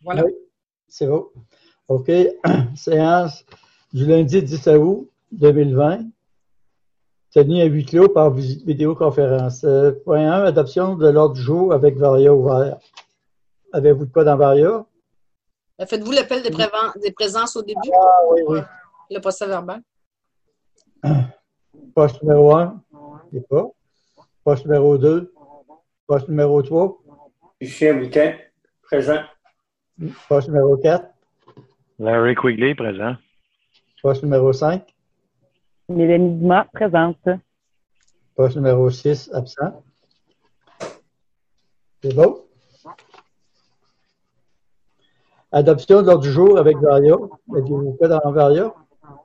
Voilà. Oui, c'est bon. OK. Séance du lundi 10 août 2020. Tenue à huis clos par vidéoconférence. Point 1, adoption de l'ordre du jour avec Varia ouvert. Avez-vous de quoi dans Varia? Faites-vous l'appel des présences au début Oui. Le procès verbal? Poste numéro 1, il n'est pas. Poste numéro 2, poste numéro 3. Lucien Boutin, présent. Poste numéro 4. Larry Quigley, présent. Poste numéro 5. Mélanie Dumas, présente. Poste numéro 6, absent. C'est bon? Adoption de l'ordre du jour avec Varia. Avez-vous quoi dans Varia?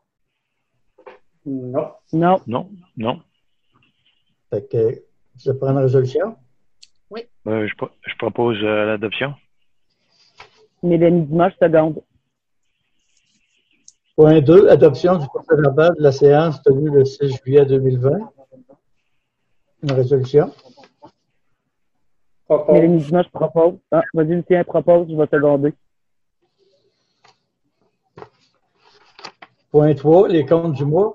Non. Non. Non, non. Fait que, je prends une résolution. Oui. Je propose l'adoption. Mélanie Dumas, seconde. Point 2, adoption du procès verbal de la séance tenue le 6 juillet 2020. Une résolution. Propose. Mélanie Dumas, je propose. Ah, vas-y, Lucien, propose, je vais seconder. Point 3, les comptes du mois.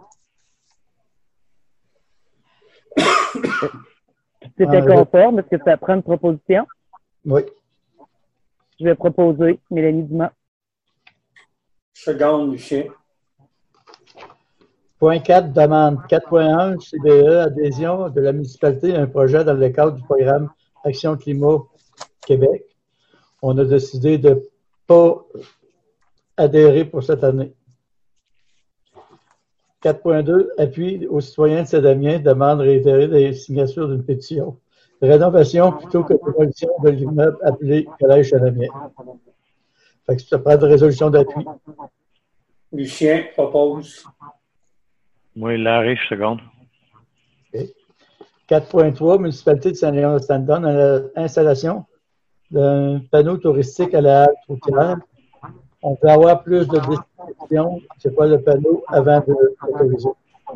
C'était conforme. Est-ce que ça prend une proposition? Oui. Je vais proposer Mélanie Dumas. Seconde, Lucien. Point 4, demande 4.1, CBE, adhésion de la municipalité à un projet dans le cadre du programme Action Climat Québec. On a décidé de ne pas adhérer pour cette année. 4.2, appui aux citoyens de Saint-Damien, demande réitérée des signatures d'une pétition. Rénovation plutôt que démolition de l'immeuble appelé Collège Saint-Damien. Fait que ça prend de résolution d'appui. Lucien propose. Moi, Larry, je seconde. Okay. 4.3, municipalité de Saint-Léon-Standon, installation d'un panneau touristique à la halte routière. On peut avoir plus de descriptions, c'est quoi le panneau, avant de l'autoriser.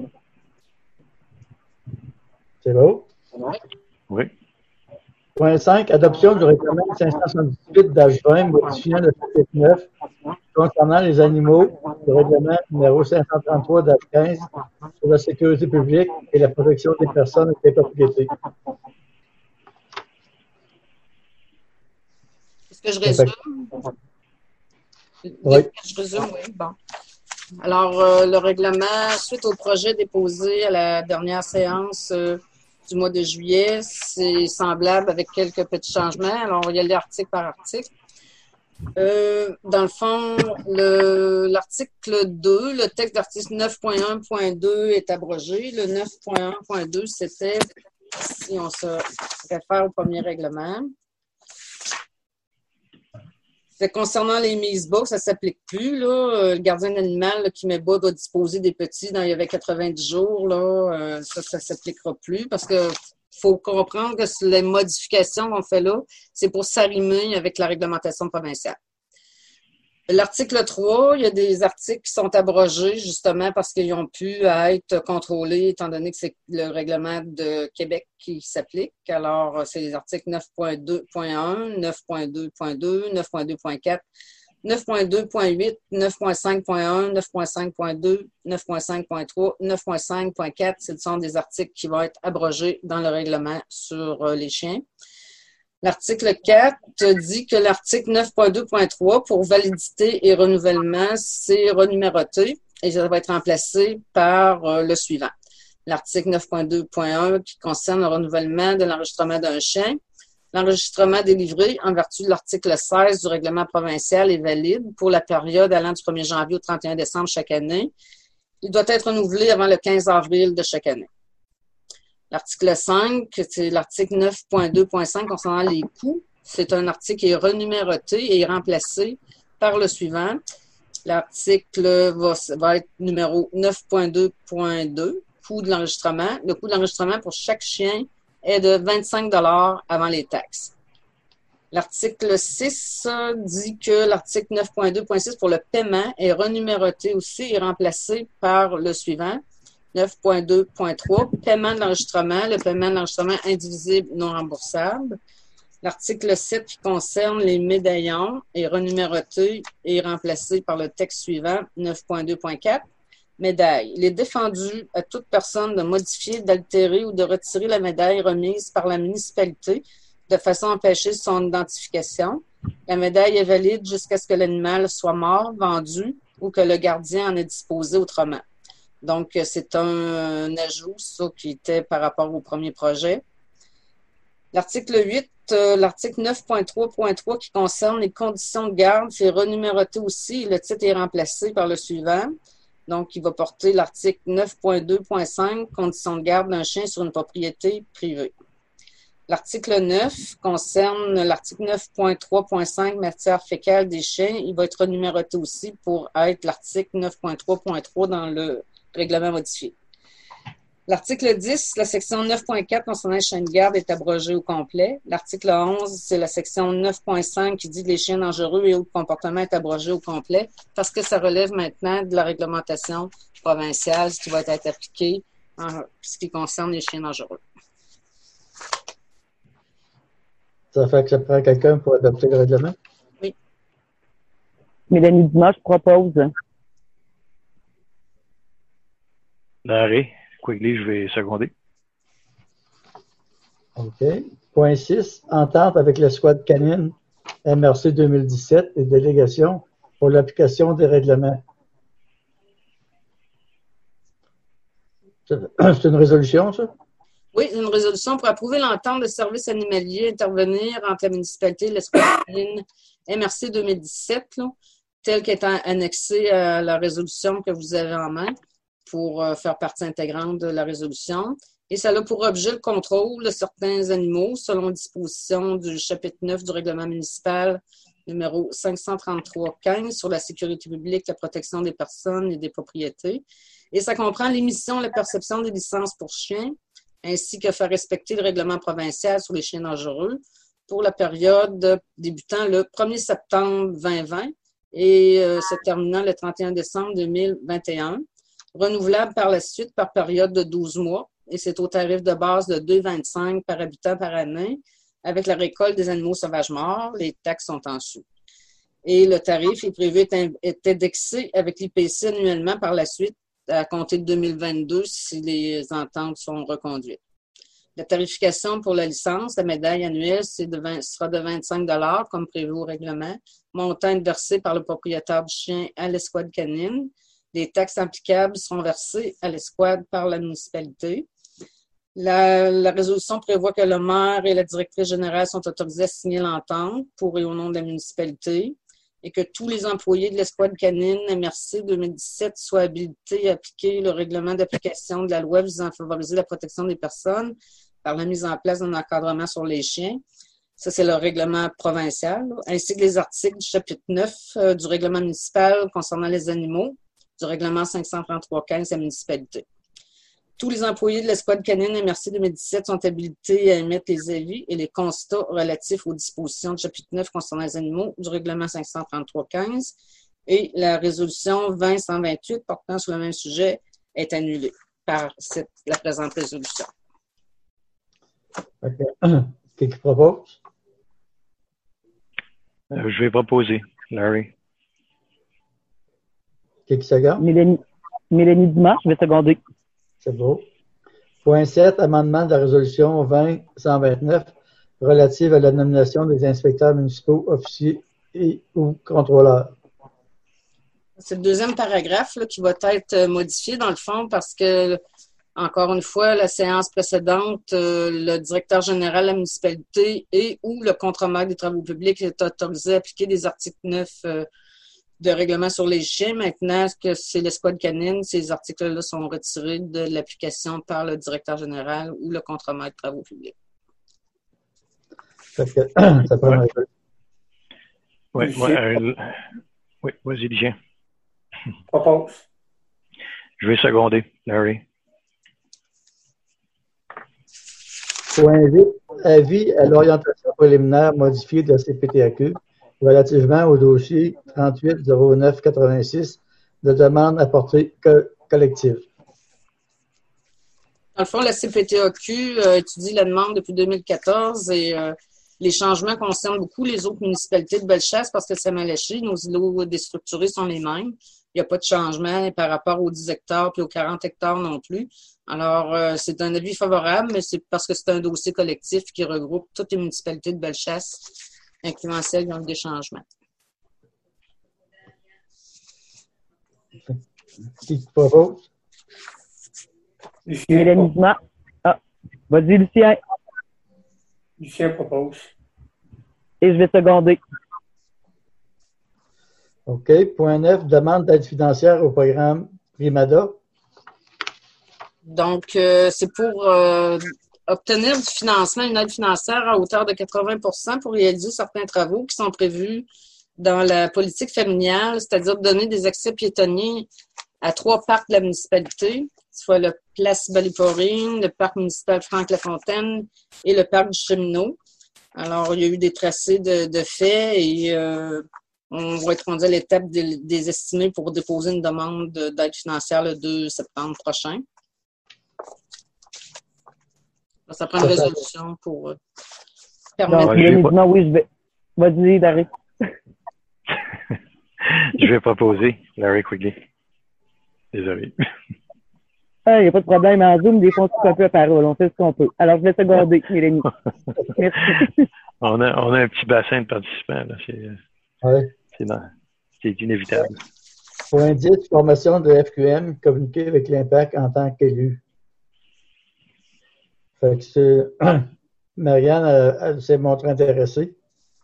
C'est beau? Oui. Point 5, adoption du règlement 578 d'H20 modifiant le chapitre 9 concernant les animaux, le règlement numéro 533 d'H15 sur la sécurité publique et la protection des personnes et des propriétés. Est-ce que je résume? Oui. Je résume, oui. Bon. Alors, le règlement, suite au projet déposé à la dernière séance du mois de juillet, c'est semblable avec quelques petits changements. Alors, on va y aller article par article. Dans le fond, l'article 2, le texte d'article 9.1.2 est abrogé. Le 9.1.2, c'était, si on se réfère au premier règlement, concernant les mises bas, ça ne s'applique plus. Là. Le gardien d'animal qui met bas doit disposer des petits il y avait 90 jours. Là, ça ne s'appliquera plus parce que faut comprendre que les modifications qu'on fait là, c'est pour s'arrimer avec la réglementation provinciale. L'article 3, il y a des articles qui sont abrogés justement parce qu'ils ont pu être contrôlés étant donné que c'est le règlement de Québec qui s'applique. Alors, c'est les articles 9.2.1, 9.2.2, 9.2.4, 9.2.8, 9.5.1, 9.5.2, 9.5.3, 9.5.4. Ce sont des articles qui vont être abrogés dans le règlement sur les chiens. L'article 4 dit que l'article 9.2.3, pour validité et renouvellement, c'est renuméroté et ça va être remplacé par le suivant. L'article 9.2.1 qui concerne le renouvellement de l'enregistrement d'un chien. L'enregistrement délivré en vertu de l'article 16 du règlement provincial est valide pour la période allant du 1er janvier au 31 décembre chaque année. Il doit être renouvelé avant le 15 avril de chaque année. L'article 5, c'est l'article 9.2.5 concernant les coûts. C'est un article qui est renuméroté et remplacé par le suivant. L'article va être numéro 9.2.2, coût de l'enregistrement. Le coût de l'enregistrement pour chaque chien est de 25 $ avant les taxes. L'article 6 dit que l'article 9.2.6 pour le paiement est renuméroté aussi et remplacé par le suivant. 9.2.3, paiement de l'enregistrement, le paiement de l'enregistrement indivisible non remboursable. L'article 7 qui concerne les médaillons est renuméroté et remplacé par le texte suivant, 9.2.4. Médaille. Il est défendu à toute personne de modifier, d'altérer ou de retirer la médaille remise par la municipalité de façon à empêcher son identification. La médaille est valide jusqu'à ce que l'animal soit mort, vendu ou que le gardien en ait disposé autrement. Donc, c'est un ajout, ça, qui était par rapport au premier projet. L'article 8, l'article 9.3.3 qui concerne les conditions de garde, c'est renuméroté aussi. Le titre est remplacé par le suivant. Donc, il va porter l'article 9.2.5, conditions de garde d'un chien sur une propriété privée. L'article 9 concerne l'article 9.3.5, matière fécale des chiens. Il va être renuméroté aussi pour être l'article 9.3.3 dans le règlement modifié. L'article 10, la section 9.4 concernant les chiens de garde est abrogée au complet. L'article 11, c'est la section 9.5 qui dit que les chiens dangereux et autres comportements est abrogé au complet parce que ça relève maintenant de la réglementation provinciale, ce qui va être appliqué en ce qui concerne les chiens dangereux. Ça fait que ça prend quelqu'un pour adopter le règlement? Oui. Mélanie Dumas, je propose. Larry Quigley, je vais seconder. OK. Point 6. Entente avec l'escouade canine MRC 2017 et délégation pour l'application des règlements. C'est une résolution, ça? Oui, une résolution pour approuver l'entente de services animaliers intervenir entre la municipalité et l'escouade canine MRC 2017, là, telle qu'elle est annexée à la résolution que vous avez en main pour faire partie intégrante de la résolution. Et ça a pour objet le contrôle de certains animaux selon disposition du chapitre 9 du règlement municipal numéro 533-15 sur la sécurité publique, la protection des personnes et des propriétés. Et ça comprend l'émission et la perception des licences pour chiens, ainsi que faire respecter le règlement provincial sur les chiens dangereux pour la période débutant le 1er septembre 2020 et se terminant le 31 décembre 2021, renouvelable par la suite par période de 12 mois, et c'est au tarif de base de 2,25 par habitant par année, avec la récolte des animaux sauvages morts, les taxes sont en dessous. Et le tarif est prévu est indexé avec l'IPC annuellement par la suite, à compter de 2022 si les ententes sont reconduites. La tarification pour la licence, la médaille annuelle, sera de 25 $ comme prévu au règlement, montant versé par le propriétaire du chien à l'escouade canine. Les taxes applicables seront versées à l'escouade par la municipalité. La résolution prévoit que le maire et la directrice générale sont autorisés à signer l'entente pour et au nom de la municipalité et que tous les employés de l'escouade canine MRC 2017 soient habilités à appliquer le règlement d'application de la loi visant à favoriser la protection des personnes par la mise en place d'un encadrement sur les chiens. Ça, c'est le règlement provincial, ainsi que les articles du chapitre 9 du règlement municipal concernant les animaux, du règlement 533-15 de la municipalité. Tous les employés de l'escouade canine MRC 2017 sont habilités à émettre les avis et les constats relatifs aux dispositions du chapitre 9 concernant les animaux du règlement 533-15 et la résolution 20-128 portant sur le même sujet est annulée par la présente résolution. OK. Qui propose? Je vais proposer, Larry. Qui second? Mélanie Dumas, je vais seconder. C'est beau. Point 7, amendement de la résolution 20-129 relative à la nomination des inspecteurs municipaux, officiers et ou contrôleurs. C'est le deuxième paragraphe là, qui va être modifié dans le fond parce que, encore une fois, la séance précédente, le directeur général de la municipalité et ou le contremaître des travaux publics est autorisé à appliquer des articles 9 de règlement sur les chiens. Maintenant que c'est l'escouade canine, ces articles-là sont retirés de l'application par le directeur général ou le contremaître de travaux publics. Ça prend un peu. Oui, vas-y, Lucien. Propose. Je vais seconder, Larry. Point 8, avis à l'orientation préliminaire modifiée de la CPTAQ relativement au dossier 380986 de demande à portée collective. Dans le fond, la CPTAQ étudie la demande depuis 2014 et les changements concernent beaucoup les autres municipalités de Bellechasse parce que c'est Maléché. Nos îlots déstructurés sont les mêmes. Il n'y a pas de changement par rapport aux 10 hectares puis aux 40 hectares non plus. Alors, c'est un avis favorable, mais c'est parce que c'est un dossier collectif qui regroupe toutes les municipalités de Bellechasse, incluant celles qui ont eu des changements. Qui propose? Lucien, Mélanie Dumas. Ah, vas-y, Lucien. Lucien propose. Et je vais seconder. OK. Point 9, demande d'aide financière au programme Primada. Donc, c'est pour obtenir du financement, une aide financière à hauteur de 80% pour réaliser certains travaux qui sont prévus dans la politique familiale, c'est-à-dire donner des accès piétonniers à 3 parcs de la municipalité, soit le Place Baliporine, le parc municipal Franck-Lafontaine et le parc du Cheminot. Alors, il y a eu des tracés de faits et on va être rendu à l'étape des estimés pour déposer une demande d'aide financière le 2 septembre prochain. Ça prend une résolution pour permettre... Donc, Mélanie Dumas, oui, je vais. Vas-y, Larry. Je vais proposer Larry Quigley. Désolé. Il n'y a pas de problème. En Zoom, des fois, on se coupe un peu la parole. On fait ce qu'on peut. Alors, je vais seconder, Mélanie. Merci. On a un petit bassin de participants. Là. C'est inévitable. Point 10, formation de FQM, communiquer avec l'impact en tant qu'élu. Fait que Marianne, elle s'est montrée intéressée.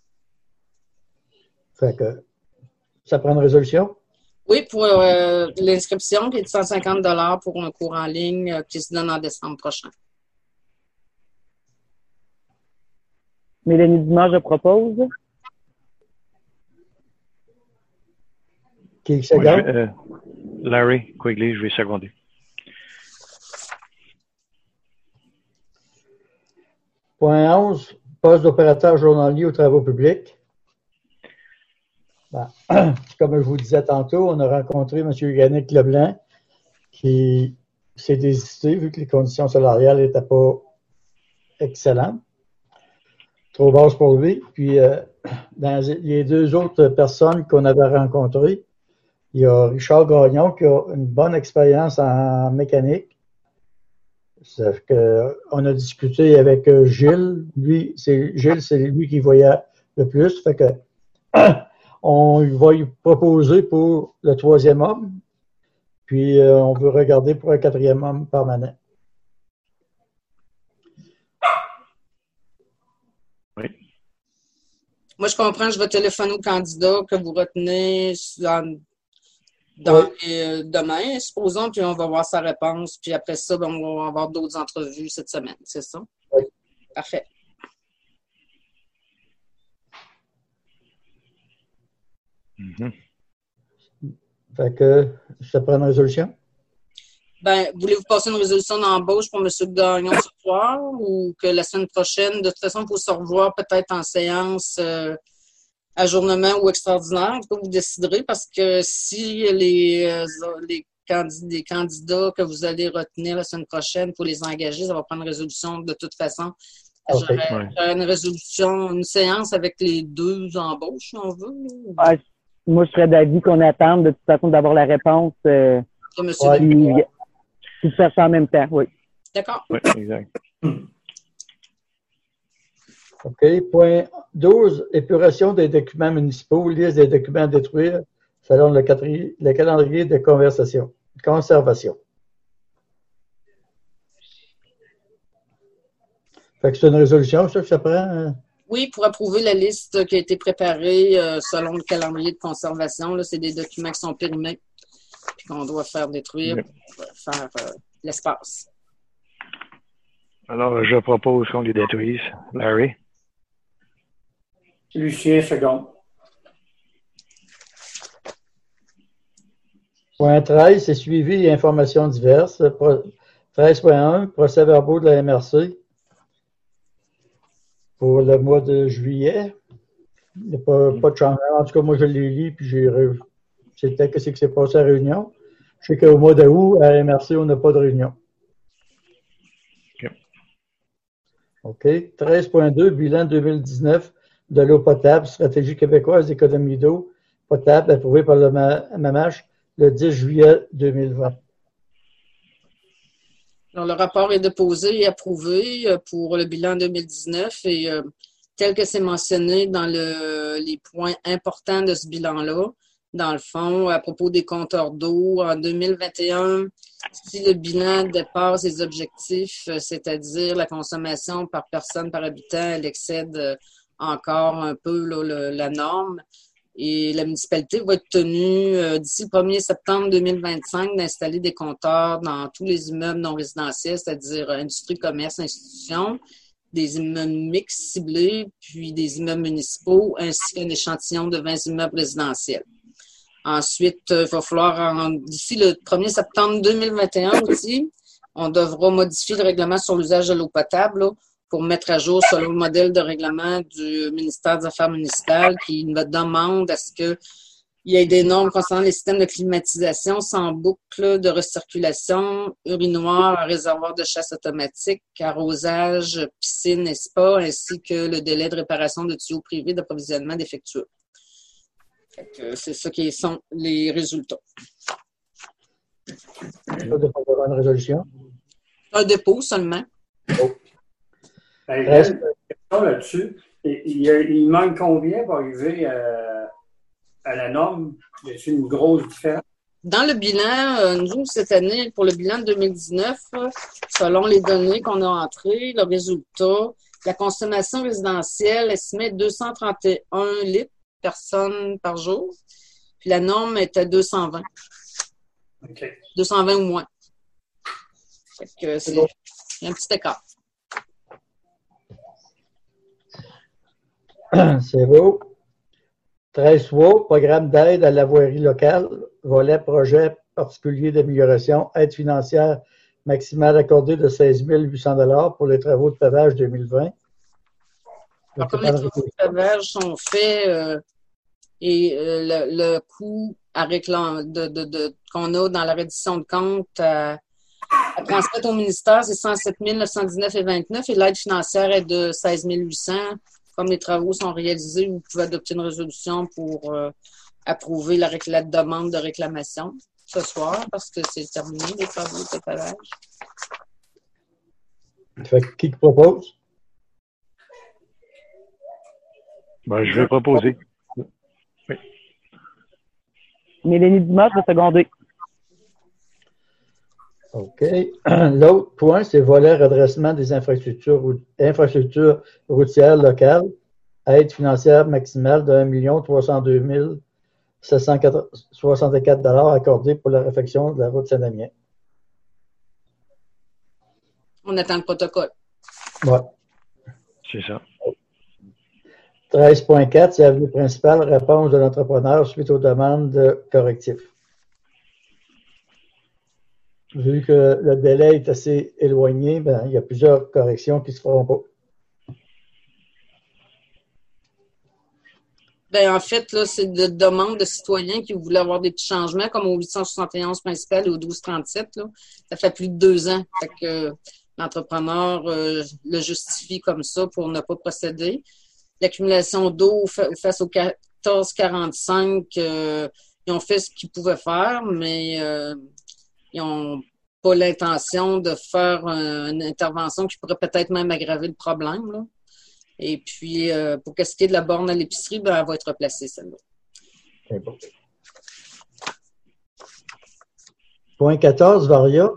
Fait que ça prend une résolution? Oui, pour l'inscription qui est de 150 $ pour un cours en ligne qui se donne en décembre prochain. Mélanie Dumas, je propose. Qui second? Larry Quigley, je vais seconder. Point 11, poste d'opérateur journalier aux travaux publics. Ben, comme je vous disais tantôt, on a rencontré M. Yannick Leblanc qui s'est désisté vu que les conditions salariales n'étaient pas excellentes. Trop basses pour lui. Puis, dans les 2 autres personnes qu'on avait rencontrées, il y a Richard Gagnon qui a une bonne expérience en mécanique. On a discuté avec Gilles. Gilles, c'est lui qui voyait le plus. Fait que on va lui proposer pour le 3e homme. Puis on veut regarder pour un 4e homme permanent. Oui. Moi, je comprends, je vais téléphoner au candidat que vous retenez demain, supposons, puis on va voir sa réponse. Puis après ça, on va avoir d'autres entrevues cette semaine, c'est ça? Oui. Parfait. Mm-hmm. Fait que ça prend une résolution? Ben, voulez-vous passer une résolution d'embauche pour M. Gagnon ce soir ou que la semaine prochaine, de toute façon, il faut se revoir peut-être en séance ajournement ou extraordinaire, en tout cas, vous déciderez, parce que si les candidats que vous allez retenir la semaine prochaine, il faut les engager, ça va prendre une résolution de toute façon. Okay. J'aurais une résolution, une séance avec les 2 embauches, si on veut. Moi, je serais d'avis qu'on attende de toute façon d'avoir la réponse. Puis faire ça en même temps, oui. D'accord. Oui, exact. OK. Point 12, épuration des documents municipaux, liste des documents à détruire selon le calendrier de conservation. Fait que c'est une résolution, ça, que ça prend? Oui, pour approuver la liste qui a été préparée selon le calendrier de conservation. Là, c'est des documents qui sont périmés et qu'on doit faire détruire pour faire l'espace. Alors, je propose qu'on les détruise. Larry? Lucien, second. Point 13, c'est suivi et informations diverses. 13.1, procès-verbaux de la MRC pour le mois de juillet. Il n'y a pas de changement. En tout cas, moi, je l'ai lu puis c'était qu'est-ce qui s'est passé à la réunion. Je sais qu'au mois d'août, à la MRC, on n'a pas de réunion. Okay. OK. 13.2, bilan 2019 de l'eau potable, stratégie québécoise d'économie d'eau potable approuvée par le MAMACH le 10 juillet 2020. Alors, le rapport est déposé et approuvé pour le bilan 2019 et tel que c'est mentionné dans les points importants de ce bilan-là, dans le fond, à propos des compteurs d'eau, en 2021, si le bilan dépasse les objectifs, c'est-à-dire la consommation par personne par habitant, elle excède encore un peu là, la norme. Et la municipalité va être tenue d'ici le 1er septembre 2025 d'installer des compteurs dans tous les immeubles non résidentiels, c'est-à-dire industrie, commerce, institutions, des immeubles mixtes ciblés, puis des immeubles municipaux, ainsi qu'un échantillon de 20 immeubles résidentiels. Ensuite, il va falloir, d'ici le 1er septembre 2021 aussi, on devra modifier le règlement sur l'usage de l'eau potable là, pour mettre à jour selon le modèle de règlement du ministère des Affaires municipales qui me demande à ce qu'il y ait des normes concernant les systèmes de climatisation sans boucle de recirculation, urinoir, réservoir de chasse automatique, arrosage, piscine et spa, ainsi que le délai de réparation de tuyaux privés d'approvisionnement défectueux. C'est ça qui sont les résultats. Il devrait y avoir une résolution. Un dépôt seulement. Oh. J'ai une question là-dessus. Il manque combien pour arriver à la norme? Y a-t-il une grosse différence? Dans le bilan, nous, cette année, pour le bilan de 2019, selon les données qu'on a entrées, le résultat, la consommation résidentielle estimée 231 litres personnes par jour. Puis la norme était 220. OK. 220 ou moins. Fait que c'est un petit écart. C'est beau. 13.3, programme d'aide à la voirie locale, volet projet particulier d'amélioration, aide financière maximale accordée de 16 800 $ pour les travaux de pavage 2020. Alors, comme les travaux de pavage sont faits et le coût qu'on a dans la reddition de compte à transmettre au ministère, c'est 107 919,29 et l'aide financière est de 16 800. Comme les travaux sont réalisés, vous pouvez adopter une résolution pour approuver la demande de réclamation ce soir parce que c'est terminé, les travaux de pavage. Fait que qui propose? Ben, je vais proposer. Oui. Mélanie Dumas va seconder. OK. L'autre point, c'est volet redressement des infrastructures routières locales, aide financière maximale de 1 302 764 $ accordée pour la réfection de la route Saint-Damien. On attend le protocole. Oui. C'est ça. 13.4, c'est avenue principale, réponse de l'entrepreneur suite aux demandes de correctifs. Vu que le délai est assez éloigné, ben, il y a plusieurs corrections qui ne se feront pas. Ben, en fait, là, c'est de demandes de citoyens qui voulaient avoir des petits changements, comme au 871 principal et au 1237. Là. Ça fait plus de 2 ans. Fait que l'entrepreneur le justifie comme ça pour ne pas procéder. L'accumulation d'eau face au 1445, ils ont fait ce qu'ils pouvaient faire, mais ils n'ont pas l'intention de faire une intervention qui pourrait peut-être même aggraver le problème. Là. Et puis, pour ce qui est de la borne à l'épicerie, ben, elle va être replacée, celle-là. C'est bon. Point 14, Varia.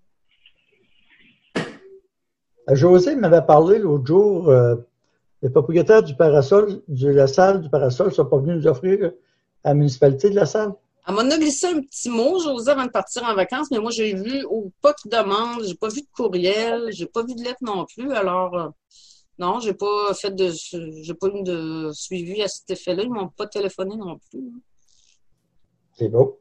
José m'avait parlé l'autre jour, les propriétaires du parasol, de la salle du parasol ne sont pas venus nous offrir à la municipalité de la salle. Elle m'en a glissé un petit mot, José, avant de partir en vacances, mais moi, j'ai vu pas de demande, j'ai pas vu de courriel, j'ai pas vu de lettre non plus. Alors, non, j'ai pas eu de suivi à cet effet-là. Ils m'ont pas téléphoné non plus. C'est beau.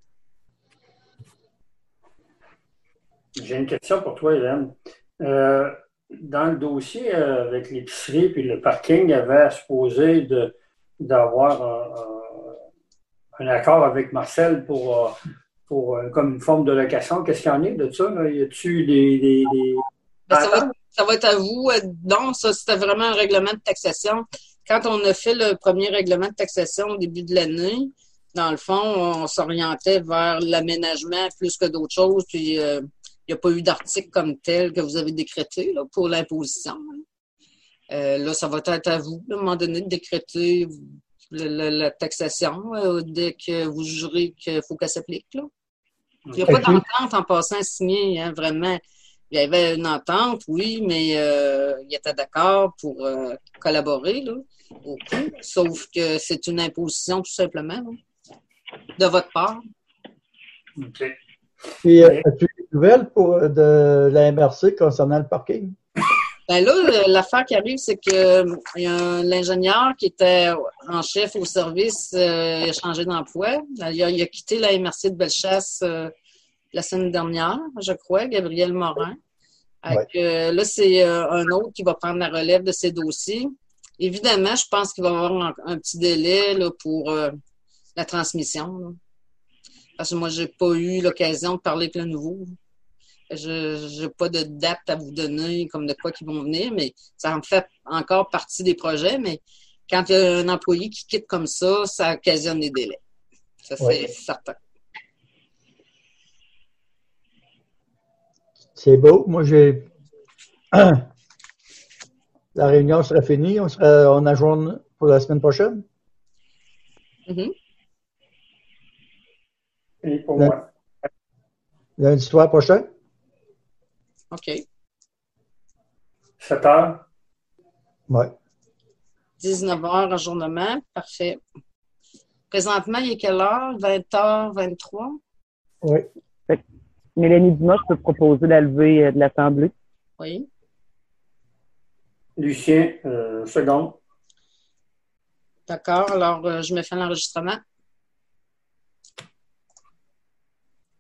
J'ai une question pour toi, Hélène. Dans le dossier avec l'épicerie puis le parking, il y avait supposé d'avoir un accord avec Marcel pour comme une forme de location. Qu'est-ce qu'il y en est de ça? Là? Y a-t-il des Ben, ça va être Ça va être à vous. Donc, ça, c'était vraiment un règlement de taxation. Quand on a fait le premier règlement de taxation au début de l'année, dans le fond, on s'orientait vers l'aménagement plus que d'autres choses. Puis, il n'y a pas eu d'article comme tel que vous avez décrété là, pour l'imposition. Là, ça va être à vous, à un moment donné, de décréter la taxation dès que vous jurez qu'il faut qu'elle s'applique. Là. Il n'y a pas d'entente en passant à signer, hein, vraiment. Il y avait une entente, oui, mais il était d'accord pour collaborer là, au coup, sauf que c'est une imposition tout simplement là, de votre part. OK. Et as-tu des nouvelles de la MRC concernant le parking? Ben là, l'affaire qui arrive, c'est que il y a l'ingénieur qui était en chef au service, il a changé d'emploi. Il a quitté la MRC de Bellechasse la semaine dernière, je crois, Gabriel Morin. Ouais. Là, c'est un autre qui va prendre la relève de ces dossiers. Évidemment, je pense qu'il va y avoir un petit délai là, pour la transmission. Là. Parce que moi, j'ai pas eu l'occasion de parler avec le nouveau. Je n'ai pas de date à vous donner comme de quoi qui vont venir, mais ça en fait encore partie des projets. Mais quand il y a un employé qui quitte comme ça occasionne des délais. Ça, c'est certain. C'est beau. Moi, la réunion sera finie. On ajourne pour la semaine prochaine. Mm-hmm. Et pour moi. Lundi soir prochain. OK. 7 heures? Oui. 19 heures, ajournement. Parfait. Présentement, il est quelle heure? 20h23? Oui. Mélanie Dumas peut proposer la levée de l'Assemblée. Oui. Lucien, seconde. D'accord. Alors, je me fais l'enregistrement.